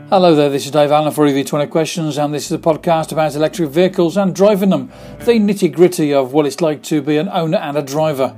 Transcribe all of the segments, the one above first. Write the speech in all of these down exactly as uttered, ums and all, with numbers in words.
Hello there, this is Dave Allen for E V twenty Questions, and this is a podcast about electric vehicles and driving them, the nitty gritty of what it's like to be an owner and a driver.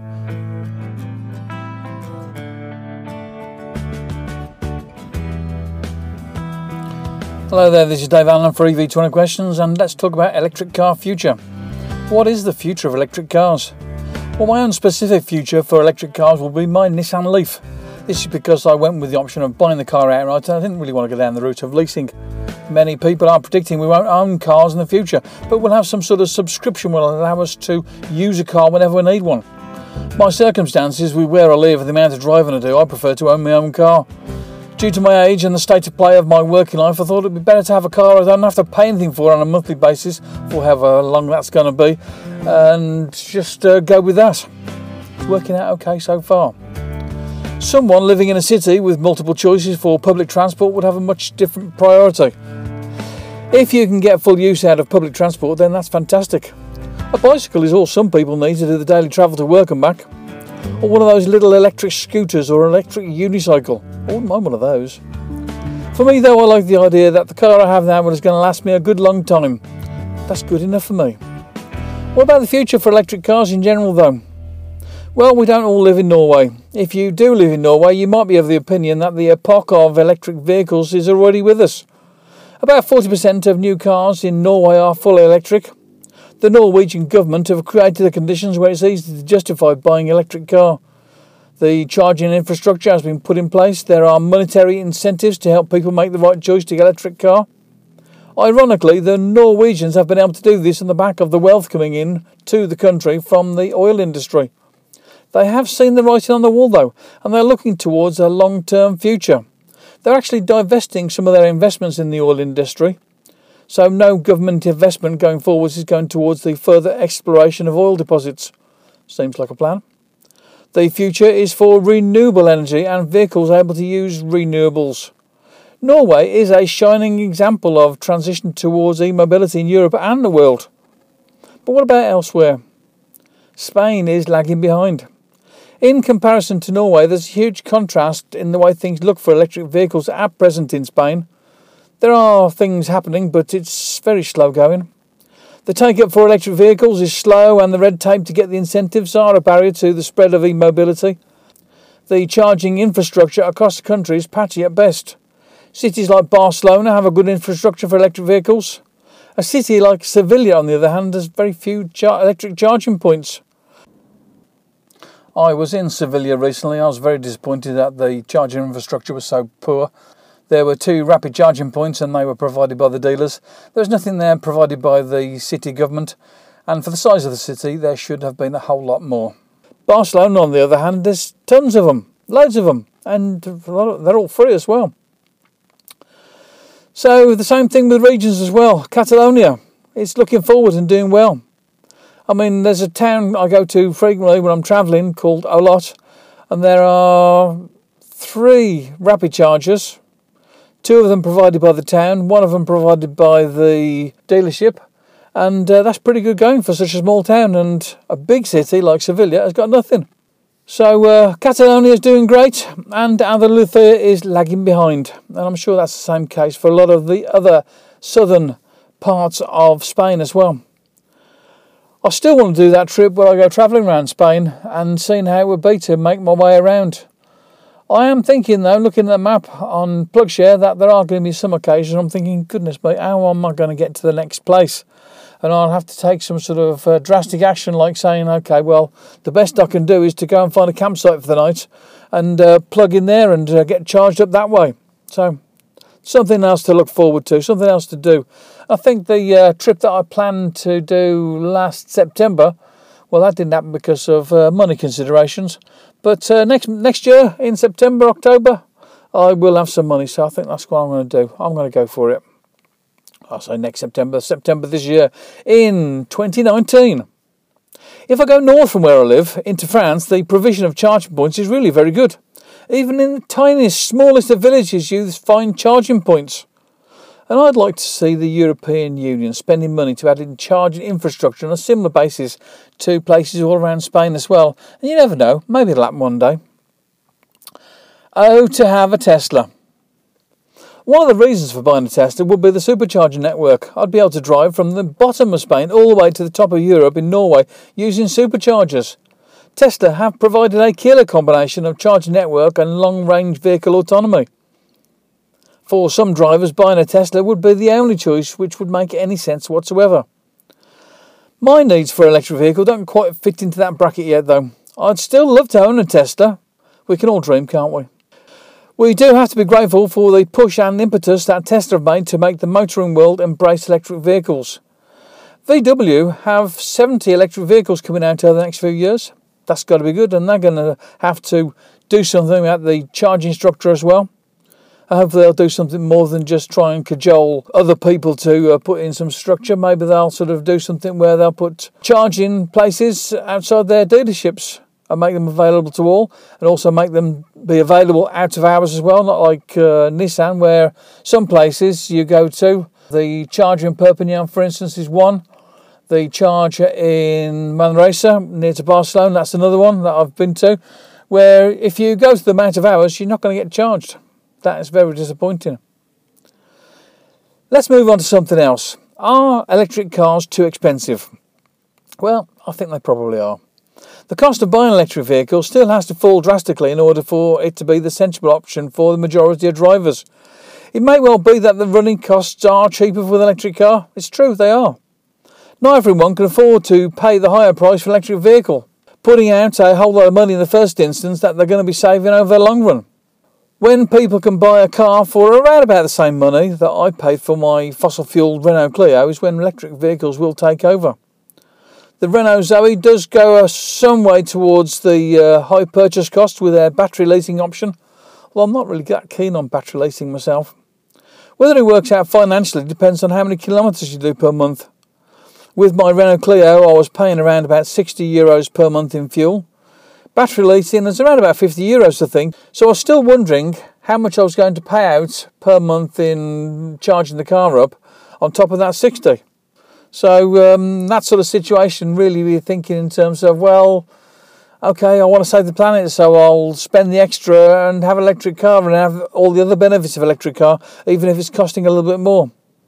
Hello there, this is Dave Allen for E V twenty Questions, and let's talk about electric car future. What is the future of electric cars? Well, my own specific future for electric cars will be my Nissan Leaf. This is because I went with the option of buying the car outright and I didn't really want to go down the route of leasing. Many people are predicting we won't own cars in the future, but we'll have some sort of subscription will allow us to use a car whenever we need one. My circumstances, with where I live and the amount of driving I do, I prefer to own my own car. Due to my age and the state of play of my working life, I thought it'd be better to have a car I don't have to pay anything for on a monthly basis, for however long that's going to be, and just uh, go with that. It's working out okay so far. Someone living in a city with multiple choices for public transport would have a much different priority. If you can get full use out of public transport, then that's fantastic. A bicycle is all some people need to do the daily travel to work and back. Or one of those little electric scooters or electric unicycle. I wouldn't mind one of those. For me though, I like the idea that the car I have now is going to last me a good long time. That's good enough for me. What about the future for electric cars in general though? Well, we don't all live in Norway. If you do live in Norway, you might be of the opinion that the epoch of electric vehicles is already with us. About forty percent of new cars in Norway are fully electric. The Norwegian government have created the conditions where it's easy to justify buying an electric car. The charging infrastructure has been put in place. There are monetary incentives to help people make the right choice to get an electric car. Ironically, the Norwegians have been able to do this on the back of the wealth coming in to the country from the oil industry. They have seen the writing on the wall though, and they're looking towards a long-term future. They're actually divesting some of their investments in the oil industry, so no government investment going forwards is going towards the further exploration of oil deposits. Seems like a plan. The future is for renewable energy and vehicles able to use renewables. Norway is a shining example of transition towards e-mobility in Europe and the world. But what about elsewhere? Spain is lagging behind. In comparison to Norway, there's a huge contrast in the way things look for electric vehicles at present in Spain. There are things happening, but it's very slow going. The take-up for electric vehicles is slow, and the red tape to get the incentives are a barrier to the spread of e-mobility. The charging infrastructure across the country is patchy at best. Cities like Barcelona have a good infrastructure for electric vehicles. A city like Sevilla, on the other hand, has very few char- electric charging points. I was in Sevilla recently. I was very disappointed that the charging infrastructure was so poor. There were two rapid charging points and they were provided by the dealers. There was nothing there provided by the city government, and for the size of the city there should have been a whole lot more. Barcelona, on the other hand, there's tons of them, loads of them, and they're all free as well. So the same thing with regions as well. Catalonia, it's looking forward and doing well. I mean, there's a town I go to frequently when I'm travelling called Olot, and there are three rapid chargers, two of them provided by the town, one of them provided by the dealership, and uh, that's pretty good going for such a small town, and a big city like Sevilla has got nothing. So uh, Catalonia is doing great, and Andalusia is lagging behind, and I'm sure that's the same case for a lot of the other southern parts of Spain as well. I still want to do that trip where I go travelling around Spain and seeing how it would be to make my way around. I am thinking though, looking at the map on PlugShare, that there are going to be some occasions I'm thinking, goodness me, how am I going to get to the next place? And I'll have to take some sort of uh, drastic action, like saying, okay, well, the best I can do is to go and find a campsite for the night and uh, plug in there and uh, get charged up that way. So, something else to look forward to, something else to do. I think the uh, trip that I planned to do last September, well, that didn't happen because of uh, money considerations. But uh, next next year, in September, October, I will have some money. So I think that's what I'm going to do. I'm going to go for it. I'll say next September, September this year, in twenty nineteen. If I go north from where I live, into France, the provision of charging points is really very good. Even in the tiniest, smallest of villages, you find charging points. And I'd like to see the European Union spending money to add in charging infrastructure on a similar basis to places all around Spain as well. And you never know, maybe it'll happen one day. Oh, to have a Tesla. One of the reasons for buying a Tesla would be the supercharger network. I'd be able to drive from the bottom of Spain all the way to the top of Europe in Norway using superchargers. Tesla have provided a killer combination of charging network and long-range vehicle autonomy. For some drivers, buying a Tesla would be the only choice which would make any sense whatsoever. My needs for an electric vehicle don't quite fit into that bracket yet though. I'd still love to own a Tesla. We can all dream, can't we? We do have to be grateful for the push and impetus that Tesla have made to make the motoring world embrace electric vehicles. V W have seventy electric vehicles coming out over the next few years. That's got to be good, and they're going to have to do something about the charging structure as well. Hopefully they'll do something more than just try and cajole other people to uh, put in some structure. Maybe they'll sort of do something where they'll put charging places outside their dealerships and make them available to all, and also make them be available out of hours as well, not like uh, Nissan, where some places you go to, the charger in Perpignan, for instance, is one. The charger in Manresa, near to Barcelona, that's another one that I've been to, where if you go to them out of hours, you're not going to get charged. That is very disappointing. Let's move on to something else. Are electric cars too expensive? Well, I think they probably are. The cost of buying an electric vehicle still has to fall drastically in order for it to be the sensible option for the majority of drivers. It may well be that the running costs are cheaper with an electric car. It's true, they are. Not everyone can afford to pay the higher price for an electric vehicle, putting out a whole lot of money in the first instance that they're going to be saving over the long run. When people can buy a car for around about the same money that I paid for my fossil-fuelled Renault Clio is when electric vehicles will take over. The Renault Zoe does go some way towards the uh, high purchase cost with their battery leasing option. Well, I'm not really that keen on battery leasing myself. Whether it works out financially depends on how many kilometres you do per month. With my Renault Clio, I was paying around about sixty euros per month in fuel. Battery leasing is around about fifty euros, I think. So I was still wondering how much I was going to pay out per month in charging the car up on top of that sixty. So um, that sort of situation, really we're thinking in terms of, well, okay, I want to save the planet, so I'll spend the extra and have an electric car and have all the other benefits of electric car, even if it's costing a little bit more.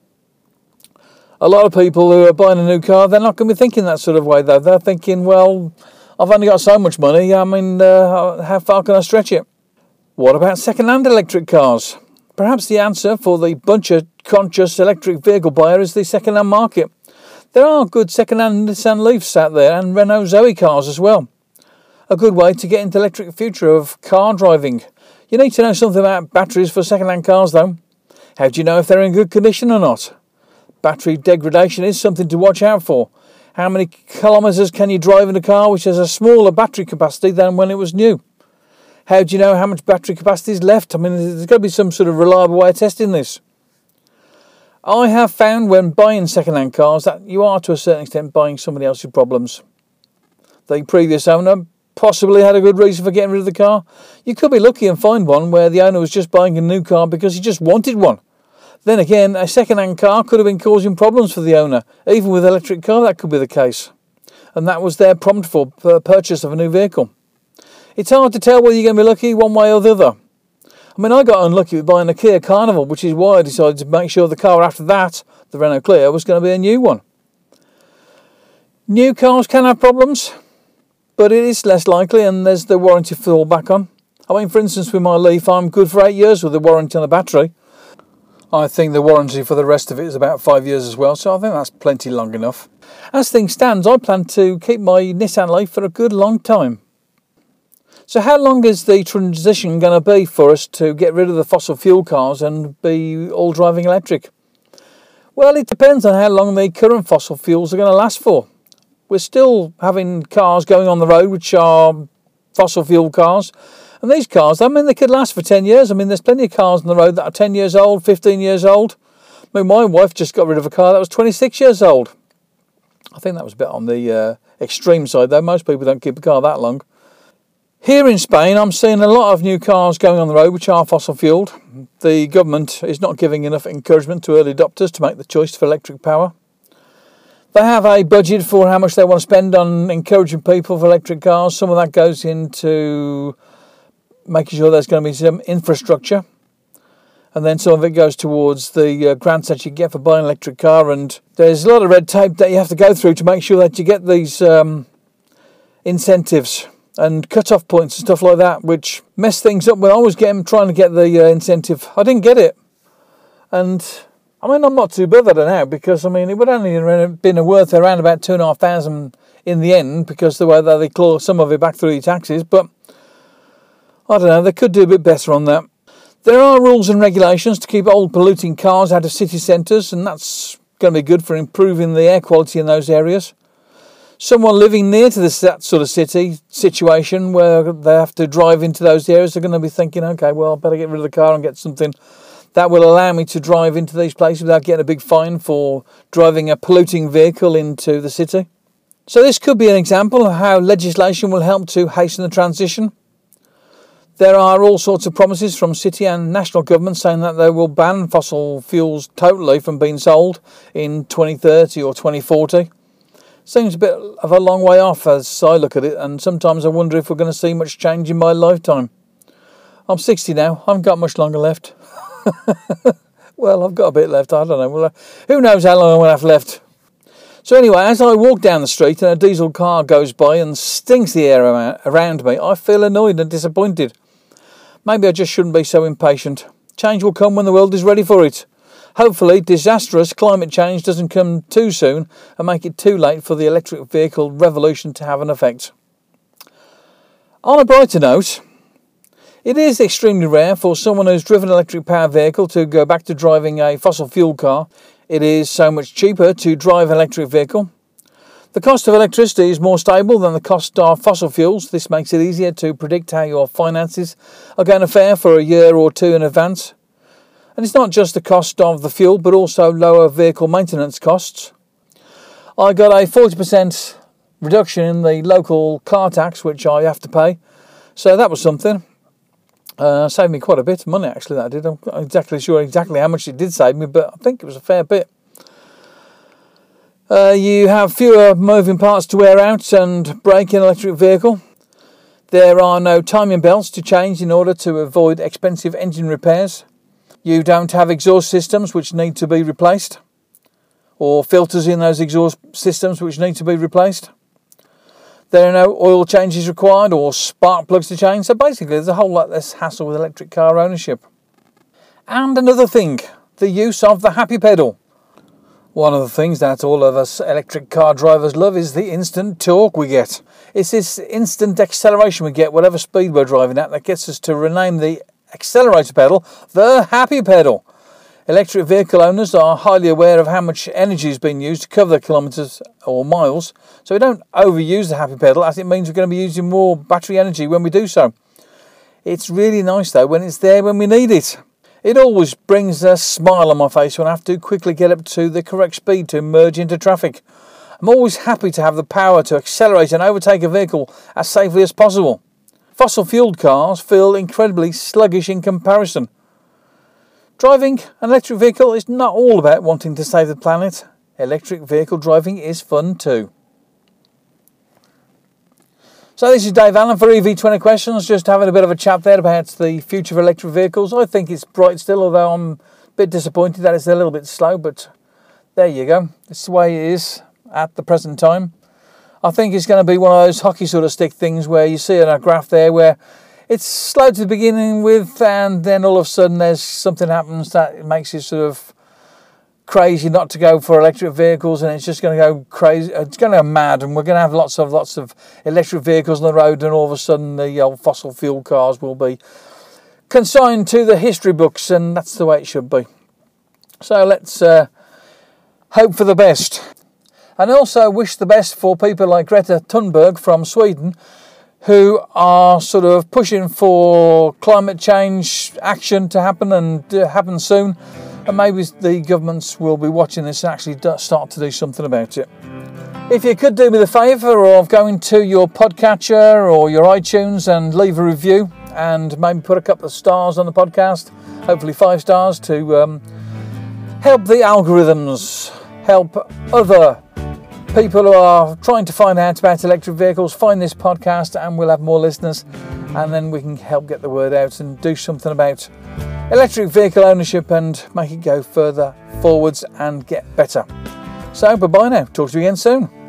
A lot of people who are buying a new car, they're not going to be thinking that sort of way, though. They're thinking, well, I've only got so much money, I mean, uh, how far can I stretch it? What about second-hand electric cars? Perhaps the answer for the budget-conscious electric vehicle buyer is the second-hand market. There are good second-hand Nissan Leafs out there and Renault Zoe cars as well. A good way to get into the electric future of car driving. You need to know something about batteries for second-hand cars though. How do you know if they're in good condition or not? Battery degradation is something to watch out for. How many kilometres can you drive in a car which has a smaller battery capacity than when it was new? How do you know how much battery capacity is left? I mean, there's got to be some sort of reliable way of testing this. I have found when buying second-hand cars that you are to a certain extent buying somebody else's problems. The previous owner possibly had a good reason for getting rid of the car. You could be lucky and find one where the owner was just buying a new car because he just wanted one. Then again, a second-hand car could have been causing problems for the owner. Even with an electric car, that could be the case. And that was their prompt for purchase of a new vehicle. It's hard to tell whether you're going to be lucky one way or the other. I mean, I got unlucky with buying a Kia Carnival, which is why I decided to make sure the car after that, the Renault Clio, was going to be a new one. New cars can have problems, but it is less likely, and there's the warranty to fall back on. I mean, for instance, with my Leaf, I'm good for eight years with the warranty on the battery. I think the warranty for the rest of it is about five years as well, so I think that's plenty long enough. As things stand, I plan to keep my Nissan Leaf for a good long time. So how long is the transition going to be for us to get rid of the fossil fuel cars and be all driving electric? Well, it depends on how long the current fossil fuels are going to last for. We're still having cars going on the road which are fossil fuel cars. And these cars, I mean, they could last for ten years. I mean, there's plenty of cars on the road that are ten years old, fifteen years old. I mean, my wife just got rid of a car that was twenty-six years old. I think that was a bit on the uh, extreme side, though. Most people don't keep a car that long. Here in Spain, I'm seeing a lot of new cars going on the road which are fossil fuelled. The government is not giving enough encouragement to early adopters to make the choice for electric power. They have a budget for how much they want to spend on encouraging people for electric cars. Some of that goes into making sure there's going to be some infrastructure. and then some of it goes towards the uh, grants that you get for buying an electric car, and there's a lot of red tape that you have to go through to make sure that you get these um, incentives and cut-off points and stuff like that, which mess things up. When I was getting, trying to get the uh, incentive, I didn't get it. And, I mean, I'm not too bothered now, because, I mean, it would only have been worth around about two and a half thousand in the end, because the way that they claw some of it back through your taxes, but I don't know, they could do a bit better on that. There are rules and regulations to keep old polluting cars out of city centres, and that's going to be good for improving the air quality in those areas. Someone living near to this that sort of city situation where they have to drive into those areas are going to be thinking, okay, well, I better get rid of the car and get something that will allow me to drive into these places without getting a big fine for driving a polluting vehicle into the city. So this could be an example of how legislation will help to hasten the transition. There are all sorts of promises from city and national governments saying that they will ban fossil fuels totally from being sold in twenty thirty or twenty forty. Seems a bit of a long way off as I look at it, and sometimes I wonder if we're going to see much change in my lifetime. I'm sixty now, I haven't got much longer left. Well, I've got a bit left, I don't know. Well, who knows how long I'm going to have left. So anyway, as I walk down the street and a diesel car goes by and stinks the air around me, I feel annoyed and disappointed. Maybe I just shouldn't be so impatient. Change will come when the world is ready for it. Hopefully, disastrous climate change doesn't come too soon and make it too late for the electric vehicle revolution to have an effect. On a brighter note, it is extremely rare for someone who's driven an electric power vehicle to go back to driving a fossil fuel car. It is so much cheaper to drive an electric vehicle. The cost of electricity is more stable than the cost of fossil fuels. This makes it easier to predict how your finances are going to fare for a year or two in advance. And it's not just the cost of the fuel, but also lower vehicle maintenance costs. I got a forty percent reduction in the local car tax, which I have to pay. So that was something. Uh, saved me quite a bit of money, actually, that did. I'm not exactly sure exactly how much it did save me, but I think it was a fair bit. Uh, you have fewer moving parts to wear out and break in an electric vehicle. There are no timing belts to change in order to avoid expensive engine repairs. You don't have exhaust systems which need to be replaced, or filters in those exhaust systems which need to be replaced. There are no oil changes required or spark plugs to change. So basically there's a whole lot less hassle with electric car ownership. And another thing, the use of the happy pedal. One of the things that all of us electric car drivers love is the instant torque we get. It's this instant acceleration we get, whatever speed we're driving at, that gets us to rename the accelerator pedal the happy pedal. Electric vehicle owners are highly aware of how much energy is being used to cover the kilometres or miles, so we don't overuse the happy pedal, as it means we're going to be using more battery energy when we do so. It's really nice though when it's there when we need it. It always brings a smile on my face when I have to quickly get up to the correct speed to merge into traffic. I'm always happy to have the power to accelerate and overtake a vehicle as safely as possible. Fossil-fueled cars feel incredibly sluggish in comparison. Driving an electric vehicle is not all about wanting to save the planet. Electric vehicle driving is fun too. So this is Dave Allen for E V twenty Questions, just having a bit of a chat there about the future of electric vehicles. I think it's bright still, although I'm a bit disappointed that it's a little bit slow, but there you go. It's the way it is at the present time. I think it's going to be one of those hockey sort of stick things where you see in a graph there where it's slow to the beginning with, and then all of a sudden there's something happens that makes it sort of crazy not to go for electric vehicles, and it's just going to go crazy. It's going to go mad, and we're going to have lots of lots of electric vehicles on the road, and all of a sudden the old fossil fuel cars will be consigned to the history books, and that's the way it should be. So let's uh, hope for the best, and also wish the best for people like Greta Thunberg from Sweden, who are sort of pushing for climate change action to happen and uh, happen soon. And maybe the governments will be watching this and actually start to do something about it. If you could do me the favour of going to your podcatcher or your iTunes and leave a review and maybe put a couple of stars on the podcast, hopefully five stars, to um, help the algorithms, help other people who are trying to find out about electric vehicles find this podcast, and we'll have more listeners, and then we can help get the word out and do something about electric vehicle ownership and make it go further forwards and get better. So bye bye now, talk to you again soon.